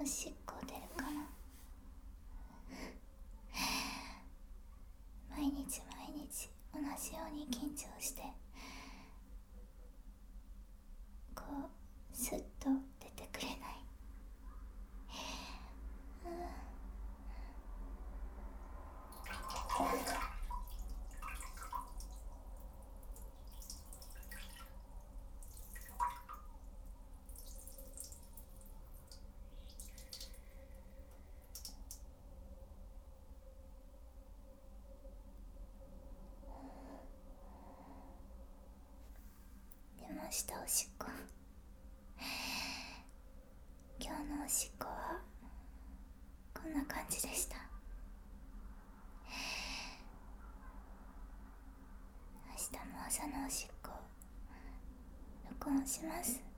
しっこ出るかな。毎日毎日同じように緊張してこうスッと出てくれない。出ました、おしっこ。今日のおしっこはこんな感じでした。明日も朝のおしっこ録音します。